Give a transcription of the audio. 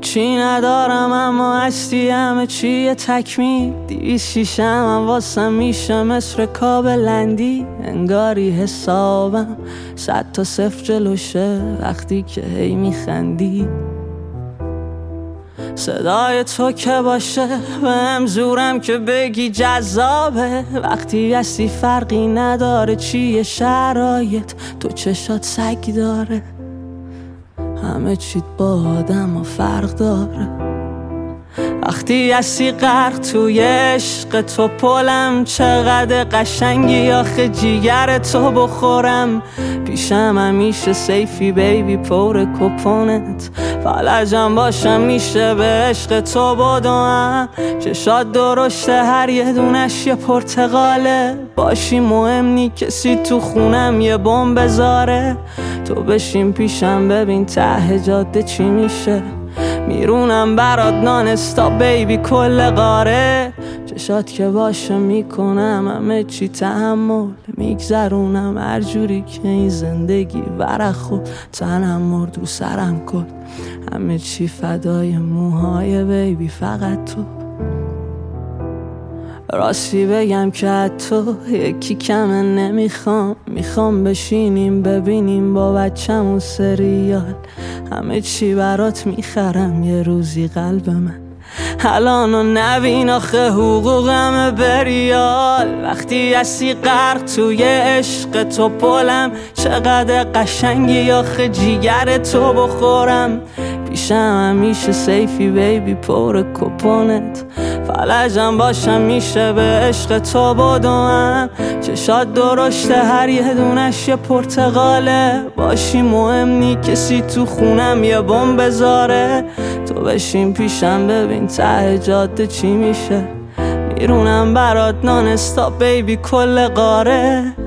هیچی ندارم اما هستی همه چیه تکمیل. 206 هم واسم میشه مثل کابلندی. انگاری حسابم 100 تا 0 جلوشه وقتی که هی میخندی. صدای تو که باشه بهم زورم که بگی جذابه. وقتی هستی فرقی نداره چیه شرایط، تو چشات سگ داره. همه چیت با آدم ها فرق داره. وقتی هستی غرق توی عشق تو پلم، چقدر قشنگی آخه جیگر تو بخورم. پیشم همیشه سیفی بیبی پر کپونت. فلجم باشم میشه به عشق تو بدوم. چشات درشته هر یه دونش یه پرتقاله. باشی مهم نی کسی تو خونم یه بمب بذاره. تو بشین پیشم ببین ته جاده چی میشه. میرونم برات نان استاپ بیبی کل قاره. چشات که باشه میکنم همه چی تحمل. میگذرونم هر جوری که این زندگی ورق خود. تنم مرد رو سرم کرد همه چی فدای موهای بیبی فقط تو. راستی بگم که تو یکی کمه نمیخوام. میخوام بشینیم ببینیم با بچمون سریال. همه چی برات میخرم یه روزی قلب من. الانو نبین آخه حقوقم بریال. وقتی هستی غرق توی عشق تو پلم، چقدر قشنگی آخه جیگر تو بخورم. پیشم همیشه سیفی بیبی پر کپونت. فلجم باشم میشه به عشق تو بدوم. چشات درشته هر یه دونش یه پرتقاله. باشی مهم نی کسی تو خونم یه بمب بذاره. تو بشین پیشم ببین ته جاده چی میشه. میرونم برات نان استاپ بیبی کل قاره.